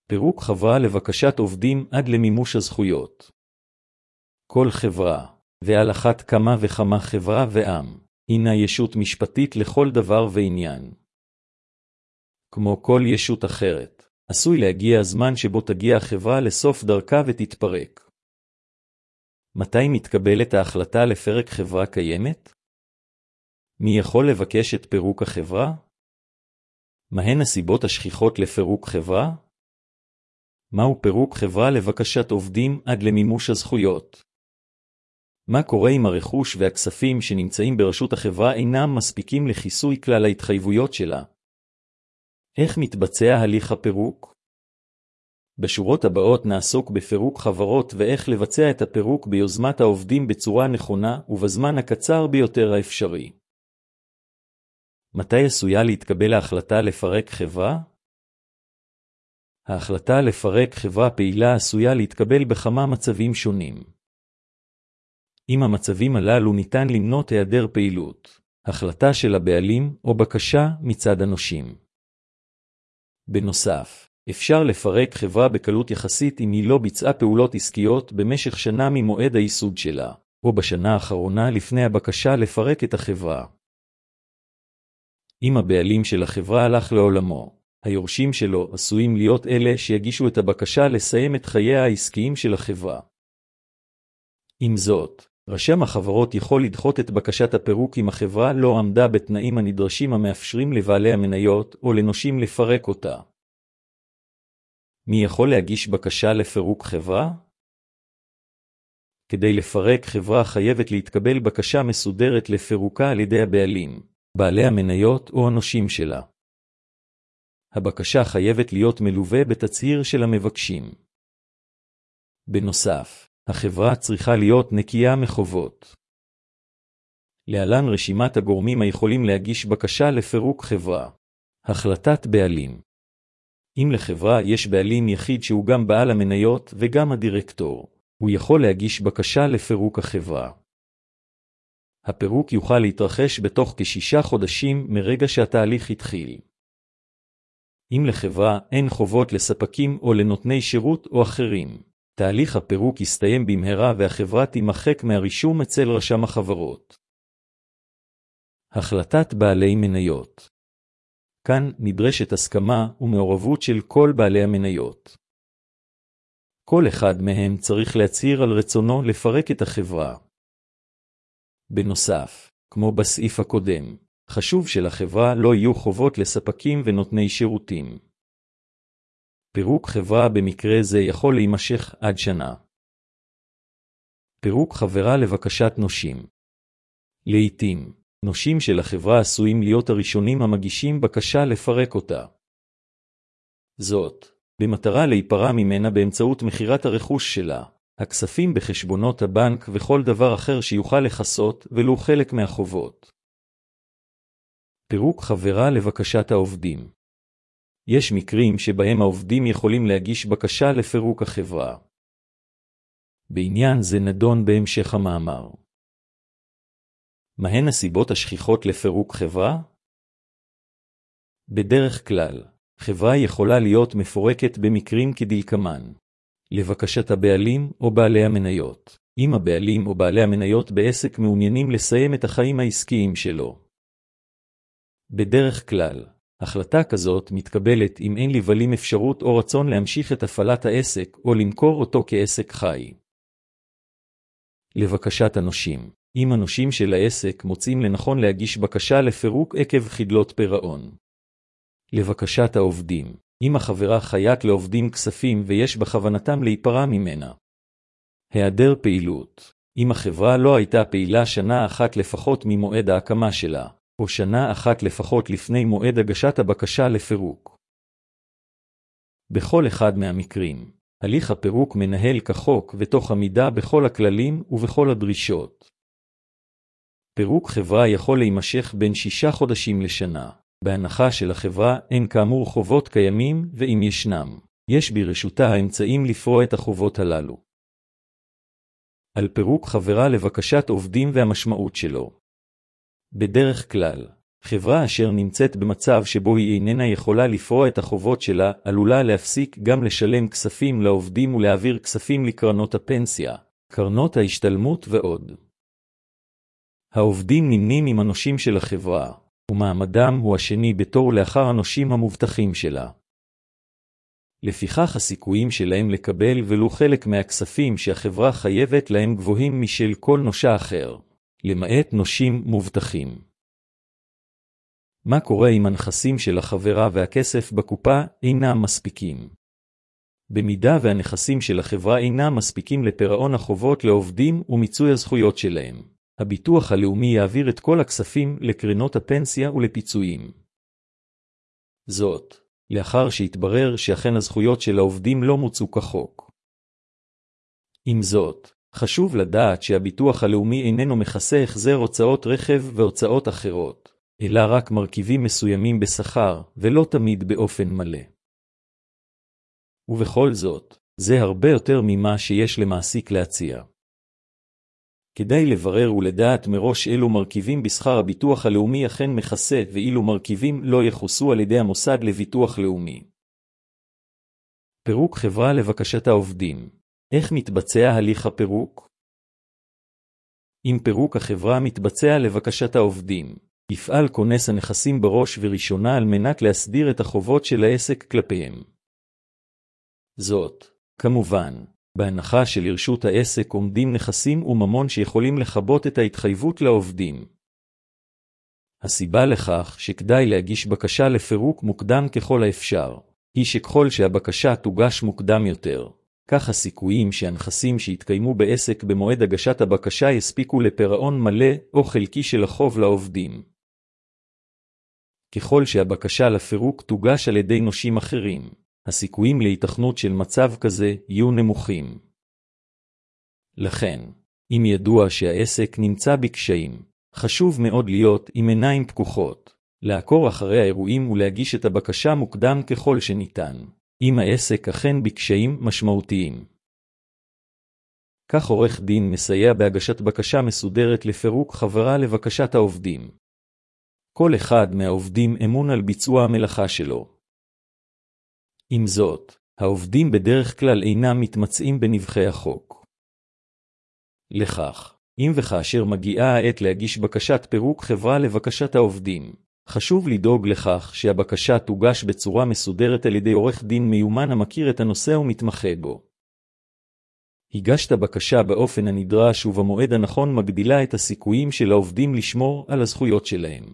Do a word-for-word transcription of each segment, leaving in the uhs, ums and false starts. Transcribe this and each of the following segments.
פירוק חברה לבקשת עובדים עד למימוש הזכויות. כל חברה, ועל אחת כמה וכמה חברה ועם, הינה ישות משפטית לכל דבר ועניין. כמו כל ישות אחרת, עשוי להגיע הזמן שבו תגיע החברה לסוף דרכה ותתפרק. מתי מתקבלת ההחלטה לפרק חברה קיימת? מי יכול לבקש את פירוק החברה? מהן הסיבות השכיחות לפירוק חברה? מהו פירוק חברה לבקשת עובדים עד למימוש הזכויות? מה קורה אם הרכוש והכספים שנמצאים ברשות החברה אינם מספיקים לכיסוי כלל ההתחייבויות שלה? איך מתבצע הליך הפירוק? בשורות הבאות נעסוק בפירוק חברות ואיך לבצע את הפירוק ביוזמת העובדים בצורה נכונה ובזמן הקצר ביותר האפשרי. מתי עשויה להתקבל ההחלטה לפרק חברה? ההחלטה לפרק חברה פעילה עשויה להתקבל בכמה מצבים שונים. אם המצבים הללו ניתן למנות היעדר פעילות, החלטה של הבעלים או בקשה מצד הנושים. בנוסף, אפשר לפרק חברה בקלות יחסית אם היא לא ביצעה פעולות עסקיות במשך שנה ממועד הייסוד שלה, או בשנה האחרונה לפני הבקשה לפרק את החברה. אם הבעלים של החברה הלך לעולמו, היורשים שלו עשויים להיות אלה שיגישו את הבקשה לסיים את חייה העסקיים של החברה. עם זאת, רשם החברות יכול לדחות את בקשת הפירוק אם החברה לא עמדה בתנאים הנדרשים המאפשרים לבעלי המניות או לנושים לפרק אותה. מי יכול להגיש בקשה לפירוק חברה? כדי לפרק חברה חייבת להתקבל בקשה מסודרת לפירוקה על ידי הבעלים, בעלי המניות או הנושים שלה. הבקשה חייבת להיות מלווה בתצהיר של המבקשים. בנוסף, החברה צריכה להיות נקייה מחובות. להלן רשימת הגורמים היכולים להגיש בקשה לפירוק חברה. החלטת בעלים. אם לחברה יש בעלים יחיד שהוא גם בעל המניות וגם הדירקטור, הוא יכול להגיש בקשה לפירוק החברה. הפירוק יוכל להתרחש בתוך כשישה חודשים מרגע שהתהליך התחיל. אם לחברה אין חובות לספקים או לנותני שירות או אחרים, תהליך הפירוק יסתיים במהרה והחברה תימחק מהרישום אצל רשם החברות. החלטת בעלי מניות. כאן נדרשת הסכמה ומעורבות של כל בעלי המניות. כל אחד מהם צריך להצהיר על רצונו לפרק את החברה. בנוסף, כמו בסעיף הקודם, חשוב שלחברה לא יהיו חובות לספקים ונותני שירותים. פירוק חברה במקרה זה יכול להימשך עד שנה. פירוק חברה לבקשת נושים. לעתים, נושים של החברה עשויים להיות הראשונים המגישים בקשה לפרק אותה. זאת, במטרה להיפרע ממנה באמצעות מחירת הרכוש שלה, הכספים בחשבונות הבנק וכל דבר אחר שיוכל לחסות ולו חלק מהחובות. פירוק חברה לבקשת העובדים. יש מקרים שבהם העובדים יכולים להגיש בקשה לפירוק החברה. בעניין זה נדון בהמשך המאמר. מהן הסיבות השכיחות לפירוק חברה? בדרך כלל, חברה יכולה להיות מפורקת במקרים כדלקמן. לבקשת הבעלים או בעלי המניות. אם הבעלים או בעלי המניות בעסק מעוניינים לסיים את החיים העסקיים שלו. בדרך כלל, החלטה כזאת מתקבלת אם אין לבעלים אפשרות או רצון להמשיך את הפעלת העסק או למכור אותו כעסק חי. לבקשת הנושים. אם הנושים של העסק מוצאים לנכון להגיש בקשה לפירוק עקב חדלות פירעון. לבקשת העובדים. אם החברה חיית לעובדים כספים ויש בכוונתם להיפרע ממנה. היעדר פעילות. אם החברה לא הייתה פעילה שנה אחת לפחות ממועד ההקמה שלה, או שנה אחת לפחות לפני מועד הגשת הבקשה לפירוק. בכל אחד מהמקרים, הליך הפירוק מנהל כחוק ותוך עמידה בכל הכללים ובכל הדרישות. פירוק חברה יכול להימשך בין שישה חודשים לשנה. בהנחה של החברה אין כאמור חובות קיימים, ואם ישנם, יש ברשותה האמצעים לפרוע את החובות הללו. על פירוק חברה לבקשת עובדים והמשמעות שלו. בדרך כלל, חברה אשר נמצאת במצב שבו היא איננה יכולה לפרוע את החובות שלה, עלולה להפסיק גם לשלם כספים לעובדים ולהעביר כספים לקרנות הפנסיה, קרנות ההשתלמות ועוד. העובדים נמנים עם הנושים של החברה, ומעמדם הוא השני בתור לאחר הנושים המובטחים שלה. לפיכך הסיכויים שלהם לקבל ולו חלק מהכספים שהחברה חייבת להם גבוהים משל כל נושה אחר, למעט נושים מובטחים. מה קורה אם הנכסים של החברה והכסף בקופה אינם מספיקים? במידה והנכסים של החברה אינם מספיקים לפירעון החובות לעובדים ומיצוי הזכויות שלהם, הביטוח הלאומי יעביר את כל הכספים לקרנות הפנסיה ולפיצויים. זאת, לאחר שהתברר שאכן הזכויות של העובדים לא מוצו כחוק. עם זאת, חשוב לדעת שהביטוח הלאומי איננו מכסה החזר הוצאות רכב והוצאות אחרות, אלא רק מרכיבים מסוימים בשכר, ולא תמיד באופן מלא. ובכל זאת, זה הרבה יותר ממה שיש למעסיק להציע. כדאי לברר ולדעת מראש אילו מרכיבים בשכר הביטוח הלאומי אכן מכסה ואילו מרכיבים לא יחוסו על ידי המוסד לביטוח לאומי. פירוק חברה לבקשת העובדים. איך מתבצע הליך הפירוק? אם פירוק החברה מתבצע לבקשת העובדים, יפעל כונס הנכסים בראש וראשונה על מנת להסדיר את החובות של העסק כלפיהם. זאת, כמובן, בהנחה שלרשות העסק עומדים נכסים וממון שיכולים לחבות את ההתחייבות לעובדים. הסיבה לכך שכדאי להגיש בקשה לפירוק מוקדם ככל האפשר, היא שככל שהבקשה תוגש מוקדם יותר, כך הסיכויים שהנכסים שהתקיימו בעסק במועד הגשת הבקשה יספיקו לפירעון מלא או חלקי של החוב לעובדים. ככל שהבקשה לפירוק תוגש על ידי נושים אחרים, הסיכויים להיתכנות של מצב כזה יהיו נמוכים. לכן, אם ידוע שהעסק נמצא בקשיים, חשוב מאוד להיות עם עיניים פקוחות, לעקור אחרי האירועים ולהגיש את הבקשה מוקדם ככל שניתן, אם העסק אכן בקשיים משמעותיים. כך עורך דין מסייע בהגשת בקשה מסודרת לפירוק חברה לבקשת העובדים. כל אחד מהעובדים אמון על ביצוע המלאכה שלו. עם זאת, העובדים בדרך כלל אינם מתמצאים בנבחי החוק. לכך, אם וכאשר מגיעה העת להגיש בקשת פירוק חברה לבקשת העובדים, חשוב לדאוג לכך שהבקשה תוגש בצורה מסודרת על ידי עורך דין מיומן המכיר את הנושא ומתמחה בו. הגשת בקשה באופן הנדרש ובמועד הנכון מגדילה את הסיכויים של העובדים לשמור על הזכויות שלהם.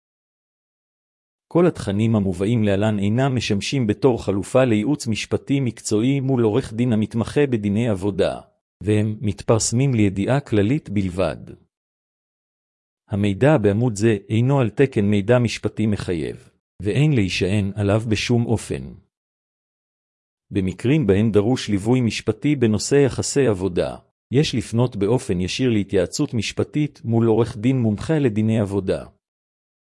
כל התכנים המובאים להלן אינם משמשים בתור חלופה לייעוץ משפטי מקצועי מול עורך דין המתמחה בדיני עבודה, והם מתפרסמים לידיעה כללית בלבד. המידע בעמוד זה אינו על תקן מידע משפטי מחייב, ואין להישען עליו בשום אופן. במקרים בהם דרוש ליווי משפטי בנושא יחסי עבודה, יש לפנות באופן ישיר להתייעצות משפטית מול עורך דין מומחה לדיני עבודה.